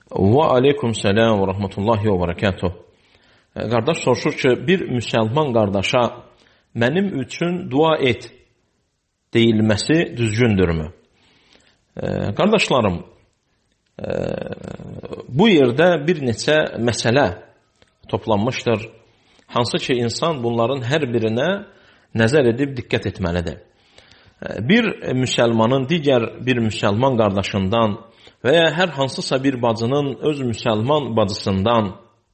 Və aleykum salam və rahmetullahi və barakatuh. Qardaş soruşur ki, bir müsəlman qardaşa mənim üçün dua et deyilməsi düzgündürmü? Qardaşlarım, bu yerdə bir neçə məsələ toplanmışdır. Hansı ki, insan bunların hər birinə nəzər edib diqqət etməlidir. Bir müsəlmanın digər bir müsəlman qardaşından və ya hər hansısa bir bacının öz müsəlman bacısından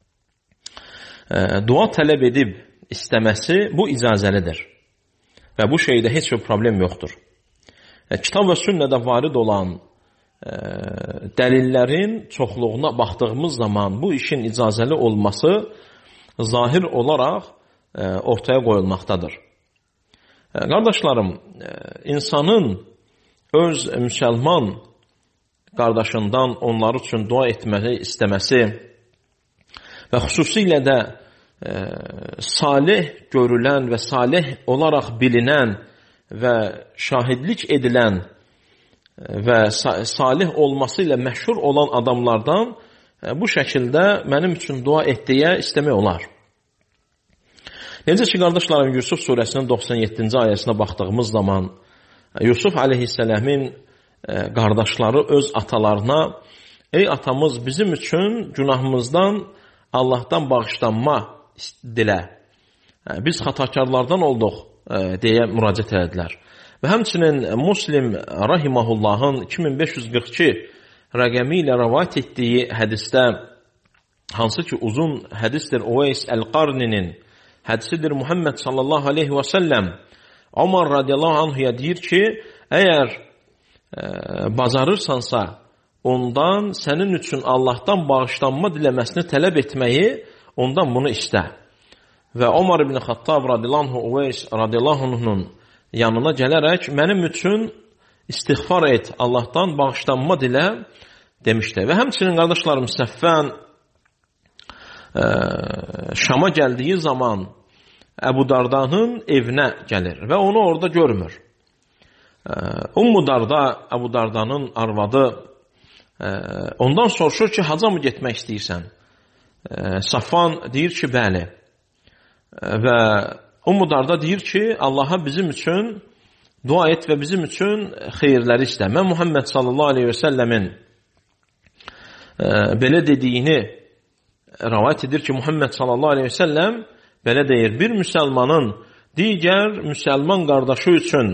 dua tələb edib istəməsi bu icazəlidir. Və bu şeydə heç bir problem yoxdur. Kitab və sünnədə varid olan dəlillərin çoxluğuna baxdığımız zaman bu işin icazəli olması zahir olaraq ortaya qoyulmaqdadır. Qardaşlarım, insanın öz müsəlman qardaşından onlar üçün dua etməyi istəməsi və xüsusilə də salih görülən və salih olaraq bilinən və şahidlik edilən və salih olması ilə məşhur olan adamlardan bu şəkildə mənim üçün dua et deyə istəmək olar. Necə ki, qardaşlarım, Yusuf surəsinin 97-ci ayəsinə baxdığımız zaman Yusuf aleyhissələmin qardaşları öz atalarına ey atamız bizim üçün günahımızdan Allahdan bağışlanma dilə. Biz xatakarlardan olduq deyə müraciət edilər. Və həmçinin Muslim rahimahullahın 2542 rəqəmi ilə rəvayət etdiyi hədisdə, hansı ki uzun hədisdir, Uveys Əl-Qarninin hədisidir, Muhammed sallallahu aleyhi və səlləm Ömər radiyallahu anhuya deyir ki, əgər bacarırsansa ondan sənin üçün Allahdan bağışlanma diləməsini tələb etməyi, ondan bunu istə. Və Ömər ibn Xattab radiyallahu anhu Uveys radiyallahu anhunun yanına gələrək mənim üçün istiğfar et, Allahdan bağışlanma dilə demişdi. Və həmçinin qardaşlarım Səffən Şama gəldiyi zaman Əbu Dardanın evinə gəlir və onu orada görmür. Ummu Darda, Əbu Dardanın arvadı ondan soruşur ki, haca mı getmək istəyirsən? Safvan deyir ki, bəli. Və Ummu Darda deyir ki, Allaha bizim üçün dua et və bizim üçün xeyirləri istə. Mən Muhammed sallallahu aleyhi və səlləmin belə dediyini rəvayət edir ki, Muhammed sallallahu aleyhi və səlləm belə deyir, bir müsəlmanın digər müsəlman qardaşı üçün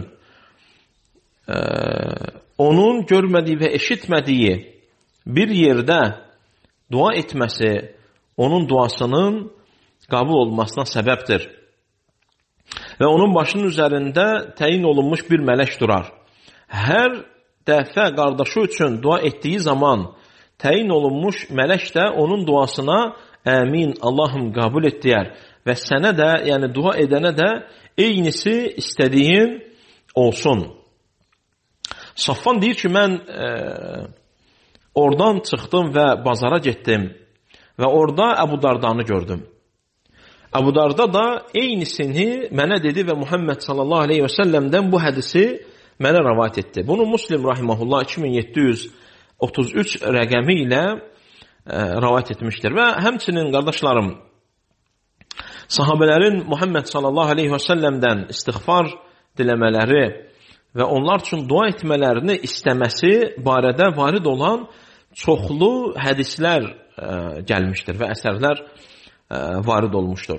onun görmədiyi və eşitmədiyi bir yerdə dua etməsi onun duasının qəbul olmasına səbəbdir. Və onun başının üzərində təyin olunmuş bir mələk durar. Hər dəfə qardaşı üçün dua etdiyi zaman təyin olunmuş mələk də onun duasına əmin, Allahım qəbul et deyər. Və sənə də, yəni dua edənə də eynisi istədiyin olsun. Safvan deyir ki, mən oradan çıxdım və bazara getdim və orada Əbu Dardanı gördüm. Əbu Darda da eynisini mənə dedi və Muhammed sallallahu aleyhi və səlləmdən bu hədisi mənə rəvayət etdi. Bunu Muslim rahimahullah 2733 rəqəmi ilə rəvayət etmişdir. Və həmçinin qardaşlarım, sahabələrin Muhammed sallallahu aleyhi və səlləmdən istiğfar diləmələri və onlar üçün dua etmələrini istəməsi barədə varid olan çoxlu hədislər gəlmişdir və əsərlər varid olmuşdur.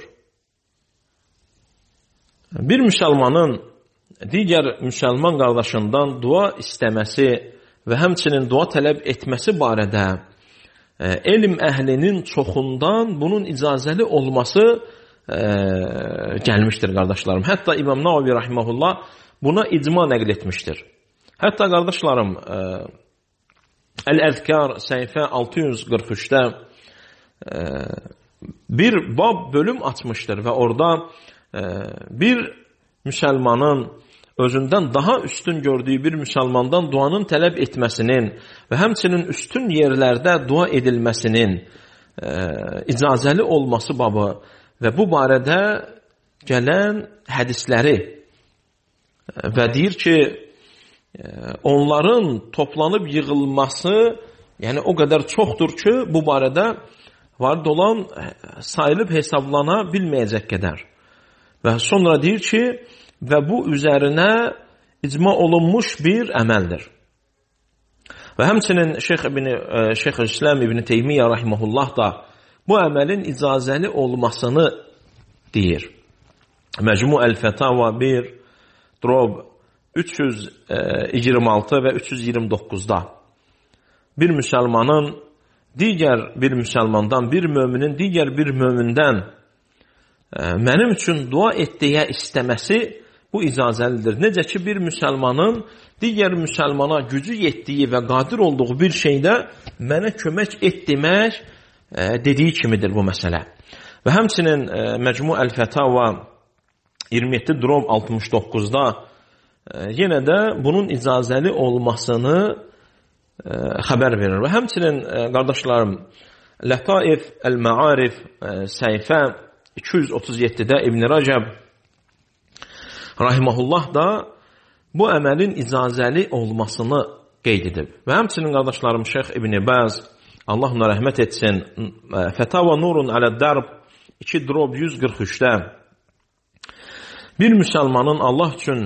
Bir müsəlmanın digər müsəlman qardaşından dua istəməsi və həmçinin dua tələb etməsi barədə elm əhlinin çoxundan bunun icazəli olması gəlmişdir qardaşlarım. Hətta İmam Navavi rahimehullah buna icma nəql etmişdir. Hətta qardaşlarım Əl-Əzkar səhifə 643-də bir bab bölüm açmışdır və orada bir müsəlmanın özündən daha üstün gördüyü bir müsəlmandan duanın tələb etməsinin və həmçinin üstün yerlərdə dua edilməsinin icazəli olması babı və bu barədə gələn hədisləri və deyir ki, onların toplanıb yığılması yəni o qədər çoxdur ki, bu barədə varid olan sayılıb hesablana bilməyəcək qədər. Və sonra deyir ki, və bu üzərinə icma olunmuş bir əməldir. Və həmçinin Şeyx-i-İslam İbn Teymiyyə rahimehullah da bu əməlin icazəli olmasını deyir. Məcmu el-Fətava 1, drob 326 və 329-da bir müsəlmanın digər bir müsəlmandan, bir möminin digər bir mömindən mənim üçün dua et deyə istəməsi bu icazəlidir. Necə ki, bir müsəlmanın digər müsəlmana gücü yetdiyi və qadir olduğu bir şeydə mənə kömək et demək dediyi kimidir bu məsələ. Və həmçinin Məcmu el-Fətava 27 drob 69-da yenə də bunun icazəli olmasını xəbər verir. Və həmçinin qardaşlarım, Lataif el-Ma'arif səhifə 237-də İbn Rəcəb rahimehullah da bu əməlin icazəli olmasını qeyd edib. Və həmçinin qardaşlarım Şeyx İbn Baz, Allah ona rəhmət etsin, Fətava Nurun aləd-Dərb 2 drob 143-də bir müsəlmanın Allah üçün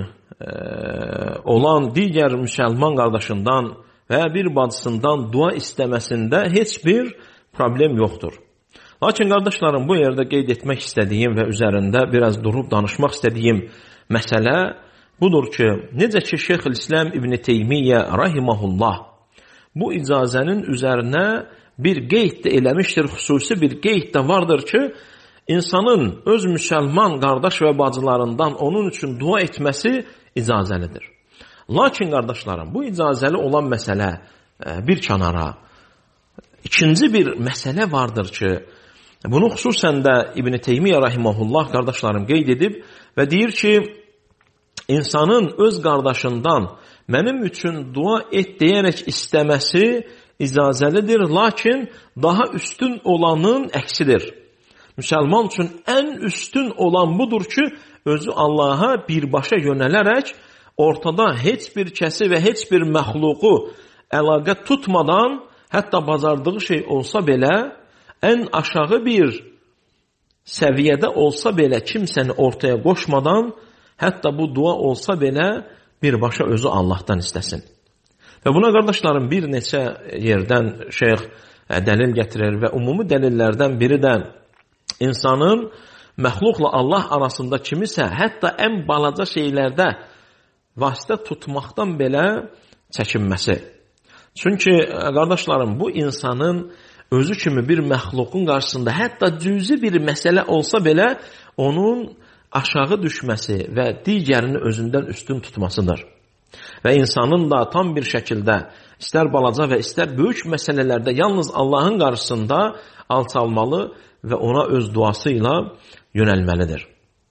olan digər müsəlman qardaşından və bir bacısından dua istəməsində heç bir problem yoxdur. Lakin qardaşlarım, bu yerdə qeyd etmək istədiyim və üzərində biraz durub danışmaq istədiyim məsələ budur ki, necə ki Şeyx-i-İslam İbn Teymiyyə rahimehullah bu icazənin üzərinə bir qeyd də eləmişdir, xüsusi bir qeyd də vardır ki, İnsanın öz müsəlman qardaş və bacılarından onun üçün dua etməsi icazəlidir. Lakin qardaşlarım, bu icazəli olan məsələ bir kənara. İkinci bir məsələ vardır ki, bunu xüsusən də İbn Teymiyyə rahimehullah qardaşlarım qeyd edib və deyir ki, insanın öz qardaşından mənim üçün dua et deyərək istəməsi icazəlidir, lakin daha üstün olanın əksidir. Müsəlman üçün ən üstün olan budur ki, özü Allaha birbaşa yönələrək ortada heç bir kəsi və heç bir məxluqu əlaqə tutmadan, hətta bacardığı şey olsa belə, ən aşağı bir səviyyədə olsa belə kimsəni ortaya qoşmadan, hətta bu dua olsa belə birbaşa özü Allahdan istəsin. Və buna qardaşlarım bir neçə yerdən şeyx dəlil gətirir və ümumi dəlillərdən biri də İnsanın məxluqla Allah arasında kimisə, hətta ən balaca şeylərdə vasitə tutmaqdan belə çəkinməsi. Çünki, qardaşlarım, bu insanın özü kimi bir məxluqun qarşısında hətta cüzi bir məsələ olsa belə, onun aşağı düşməsi və digərini özündən üstün tutmasıdır. Və insanın da tam bir şəkildə istər balaca və istər böyük məsələlərdə yalnız Allahın qarşısında alçalmalı və ona öz duası ilə yönəlməlidir.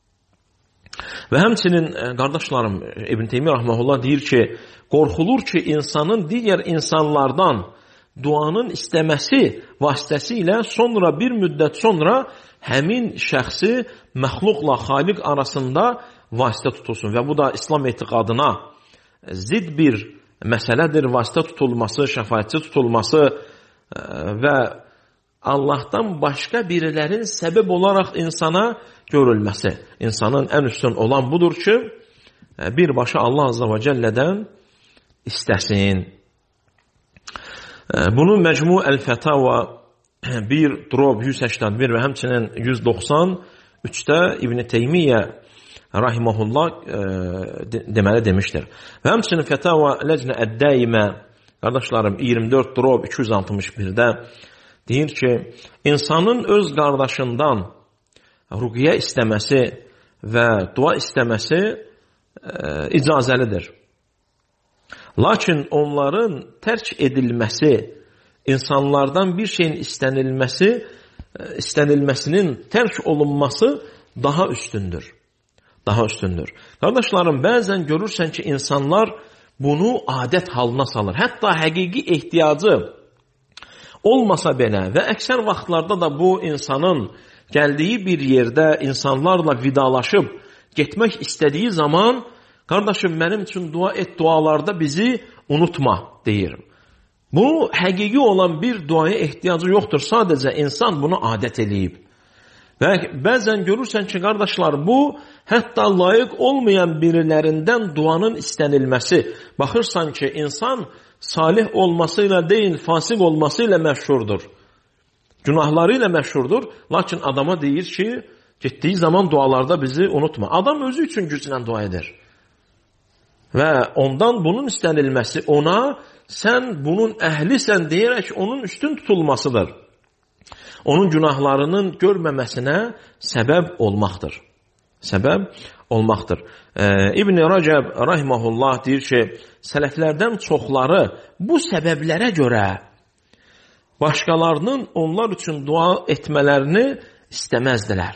Və həmçinin qardaşlarım İbn Teymiyyə rahmehullah deyir ki, qorxulur ki, insanın digər insanlardan duanın istəməsi vasitəsilə sonra bir müddət sonra həmin şəxsi məxluqla xaliq arasında vasitə tutulsun. Və bu da İslam etiqadına zid bir məsələdir, vasitə tutulması, şəfaətçi tutulması və Allahdan başqa birilərin səbəb olaraq insana görülməsi. İnsanın ən üstün olan budur ki, birbaşa Allah Azza və Cəllədən istəsin. Bunu Məcmu el-Fətava 1 drob 181 və həmçinin 193-də İbn Teymiyyə rahimehullah deməli demişdir. Və həmçinin Fətava Ləcnə Əd-Daimə qardaşlarım 24 drob 261-də deyir ki, insanın öz qardaşından ruqiyyə istəməsi və dua istəməsi icazəlidir. Lakin onların tərk edilməsi, insanlardan bir şeyin istənilməsinin tərk olunması daha üstündür. Daha üstündür. Qardaşlarım, bəzən görürsən ki, insanlar bunu adət halına salır. Hətta həqiqi ehtiyacı olmasa belə və əksər vaxtlarda da bu insanın gəldiyi bir yerdə insanlarla vidalaşıb getmək istədiyi zaman, qardaşım mənim üçün dua et, dualarda bizi unutma deyir. Bu həqiqi olan bir duaya ehtiyacı yoxdur. Sadəcə insan bunu adət eləyib. Və bəzən görürsən ki, qardaşlar, bu hətta layiq olmayan birilərindən duanın istənilməsi. Baxırsan ki, insan salih olmasıyla deyil, fasik olmasıyla məşhurdur. Günahları ilə məşhurdur. Lakin adama deyir ki, getdiyi zaman dualarda bizi unutma. Adam özü üçün güclə dua edir. Və ondan bunun istənilməsi ona, sən bunun əhlisən deyərək onun üstün tutulmasıdır. Onun günahlarının görməməsinə səbəb olmaqdır. Səbəb olmaqdır. İbn-i Rəcəb rahiməhullah deyir ki, sələflərdən çoxları bu səbəblərə görə başqalarının onlar üçün dua etmələrini istəməzdilər.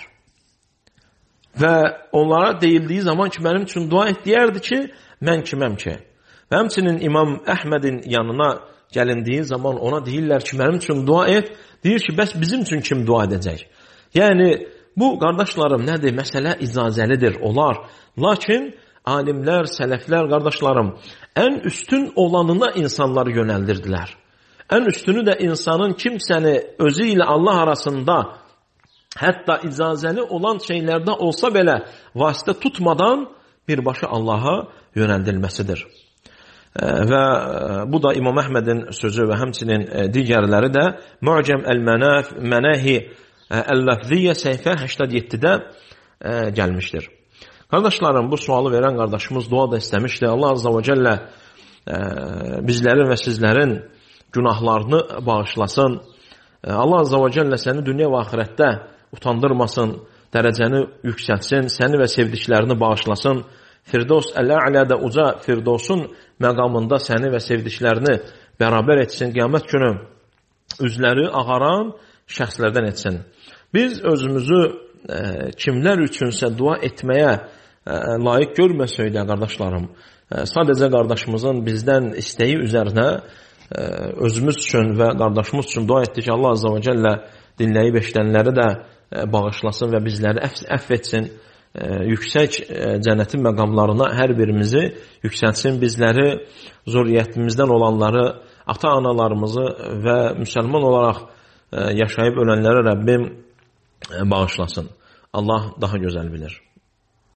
Və onlara deyildiyi zaman ki, mənim üçün dua et, deyərdi ki, mən kiməm ki? Və həmçinin İmam Əhmədin yanına gəlindiyi zaman ona deyirlər ki, mənim üçün dua et. Deyir ki, bəs bizim üçün kim dua edəcək? Yəni, bu, qardaşlarım, nədir? Məsələ icazəlidir, olar. Lakin alimlər, sələflər, qardaşlarım, ən üstün olanına insanları yönəldirdilər. Ən üstünü də insanın kimsəni özü ilə Allah arasında hətta icazəli olan şeylərdə olsa belə vasitə tutmadan birbaşa Allaha yönəldilməsidir. Və bu da İmam Əhmədin sözü və həmçinin digərləri də Mu'cəm əl-Mənəhi əl-Ləfziyyə səhifə 87-də gəlmişdir. Qardaşlarım, bu sualı verən qardaşımız dua da istəmişdi. Allah Azza və Cəllə bizlərin və sizlərin günahlarını bağışlasın. Allah Azza və Cəllə səni dünya və axirətdə utandırmasın, dərəcəni yüksəlsin, səni və sevdiklərini bağışlasın. Firdos Əl-A'lədə uca Firdosun məqamında səni və sevdiklərini bərabər etsin. Qiyamət günü üzləri ağaran şəxslərdən etsin. Biz özümüzü kimlər üçünsə dua etməyə layiq görməsək də, qardaşlarım, sadəcə qardaşımızın bizdən istəyi üzərinə özümüz üçün və qardaşımız üçün dua etdik. Allah Azza və Cəllə dinləyib eşidənləri də bağışlasın və bizləri əfv etsin. Yüksək cənnətin məqamlarına hər birimizi yüksəlsin, bizləri, zuriyyətimizdən olanları, ata-analarımızı və müsəlman olaraq yaşayıb ölənlərə Rəbbim bağışlasın. Allah daha gözəl bilir.